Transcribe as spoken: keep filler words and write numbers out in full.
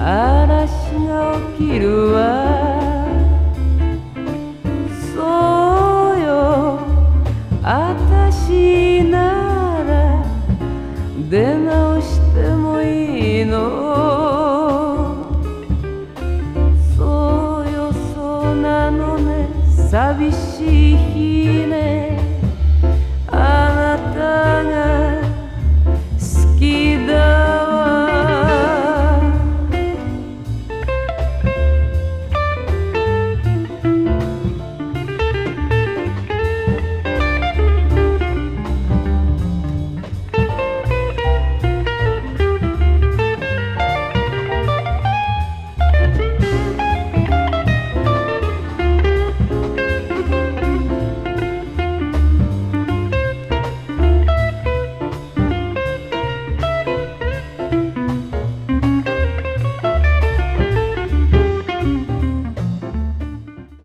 嵐が起きるわ。そうよ、あたしなら出直してもいいの。そうよ、そうなのね、寂しい日ね。